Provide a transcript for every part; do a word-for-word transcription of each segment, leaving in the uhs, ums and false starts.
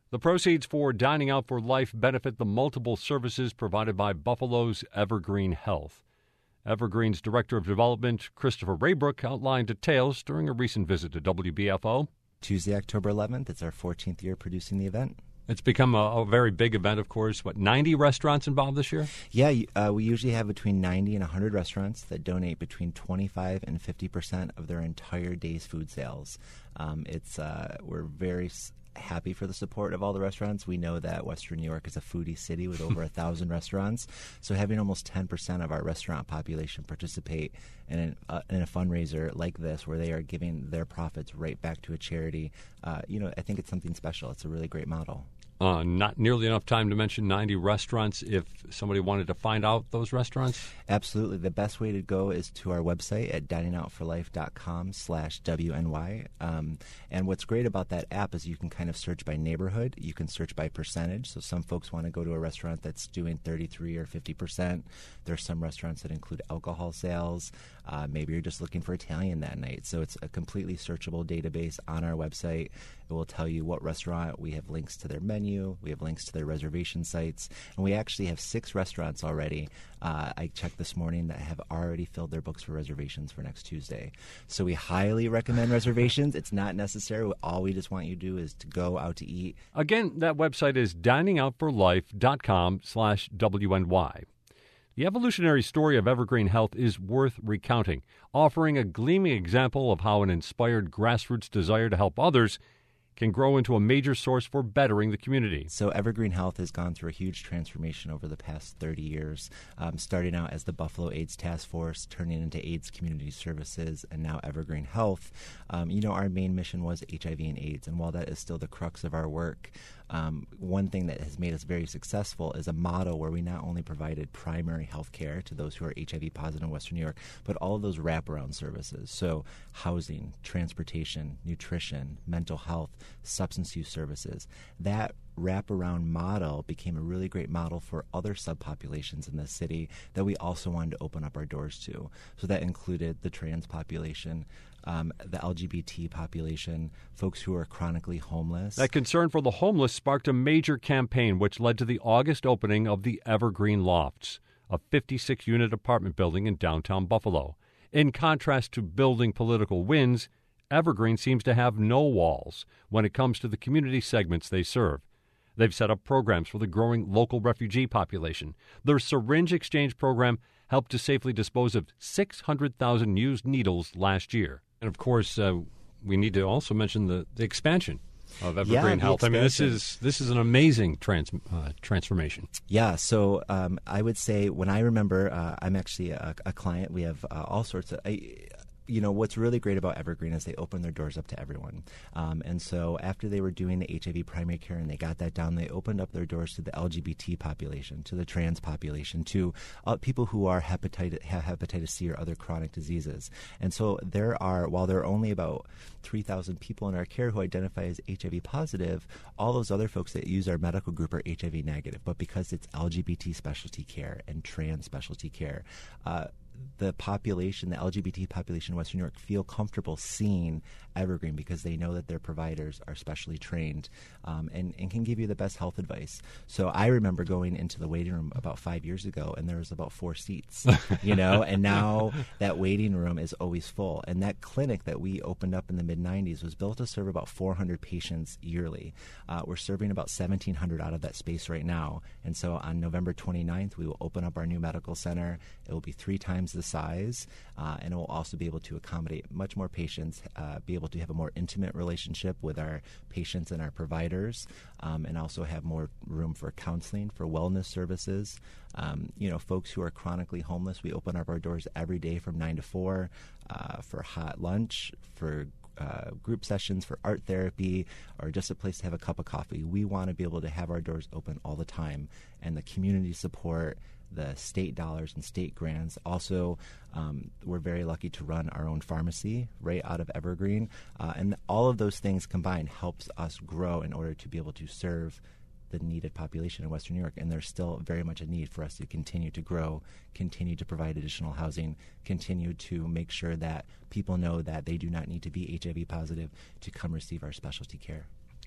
The proceeds for Dining Out for Life benefit the multiple services provided by Buffalo's Evergreen Health. Evergreen's Director of Development, Christopher Raybrook, outlined details during a recent visit to W B F O. Tuesday, October eleventh. It's our fourteenth year producing the event. It's become a, a very big event, of course. What, ninety restaurants involved this year? Yeah, uh, we usually have between ninety and one hundred restaurants that donate between twenty-five and fifty percent of their entire day's food sales. Um, it's uh, we're very happy for the support of all the restaurants. We know that Western New York is a foodie city with over a thousand restaurants. So having almost ten percent of our restaurant population participate in, an, uh, in a fundraiser like this, where they are giving their profits right back to a charity, uh, you know, I think it's something special. It's a really great model. Uh, not nearly enough time to mention ninety restaurants. If somebody wanted to find out those restaurants? Absolutely. The best way to go is to our website at dining out for life dot com slash W N Y. Um, and what's great about that app is you can kind of search by neighborhood. You can search by percentage. So some folks want to go to a restaurant that's doing thirty-three or fifty percent. There's some restaurants that include alcohol sales. Uh, maybe you're just looking for Italian that night. So it's a completely searchable database on our website. It will tell you what restaurant. We have links to their menu. We have links to their reservation sites. And we actually have six restaurants already. Uh, I checked this morning that have already filled their books for reservations for next Tuesday. So we highly recommend reservations. It's not necessary. All we just want you to do is to go out to eat. Again, that website is dining out for life dot com slash W N Y. The evolutionary story of Evergreen Health is worth recounting, offering a gleaming example of how an inspired grassroots desire to help others can grow into a major source for bettering the community. So Evergreen Health has gone through a huge transformation over the past thirty years, um, starting out as the Buffalo AIDS Task Force, turning into AIDS Community Services, and now Evergreen Health. Um, you know, our main mission was H I V and AIDS, and while that is still the crux of our work, Um, one thing that has made us very successful is a model where we not only provided primary health care to those who are H I V positive in Western New York, but all of those wraparound services. So housing, transportation, nutrition, mental health, substance use services. That wraparound model became a really great model for other subpopulations in the city that we also wanted to open up our doors to. So that included the trans population, Um, the L G B T population, folks who are chronically homeless. That concern for the homeless sparked a major campaign which led to the August opening of the Evergreen Lofts, a fifty-six unit apartment building in downtown Buffalo. In contrast to building political wins, Evergreen seems to have no walls when it comes to the community segments they serve. They've set up programs for the growing local refugee population. Their syringe exchange program helped to safely dispose of six hundred thousand used needles last year. And, of course, uh, we need to also mention the, the expansion of Evergreen yeah, Health. I mean, this is this is an amazing trans, uh, transformation. Yeah, so um, I would say when I remember, uh, I'm actually a, a client. We have uh, all sorts of... I, You know, what's really great about Evergreen is they open their doors up to everyone. Um, and so after they were doing the H I V primary care and they got that down, they opened up their doors to the L G B T population, to the trans population, to uh, people who are hepatitis, have hepatitis C or other chronic diseases. And so there are, while there are only about three thousand people in our care who identify as H I V positive, all those other folks that use our medical group are H I V negative. But because it's L G B T specialty care and trans specialty care, uh, the population, the L G B T population in Western New York, feel comfortable seeing Evergreen because they know that their providers are specially trained um, and, and can give you the best health advice. So I remember going into the waiting room about five years ago, and there was about four seats, you know, and now that waiting room is always full. And that clinic that we opened up in the mid nineties was built to serve about four hundred patients yearly. Uh, we're serving about seventeen hundred out of that space right now. And so on November twenty-ninth, we will open up our new medical center. It will be three times the size, uh, and it will also be able to accommodate much more patients, uh, be able to have a more intimate relationship with our patients and our providers, um, and also have more room for counseling, for wellness services. Um, you know, folks who are chronically homeless, we open up our doors every day from nine to four uh, for hot lunch, for Uh, group sessions, for art therapy, or just a place to have a cup of coffee. We want to be able to have our doors open all the time, and the community support, the state dollars and state grants. Also, um, we're very lucky to run our own pharmacy right out of Evergreen, uh, and all of those things combined helps us grow in order to be able to serve the needed population in Western New York, and there's still very much a need for us to continue to grow, continue to provide additional housing, continue to make sure that people know that they do not need to be H I V positive to come receive our specialty care.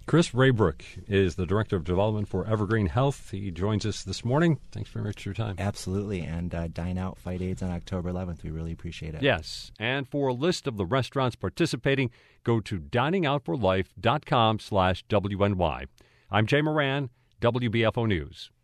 Chris Raybrook is the Director of Development for Evergreen Health. He joins us this morning. Thanks very much for your time. Absolutely. And uh, Dine Out, Fight AIDS on October eleventh. We really appreciate it. Yes. And for a list of the restaurants participating, go to diningoutforlife.com slash WNY. I'm Jay Moran, W B F O News.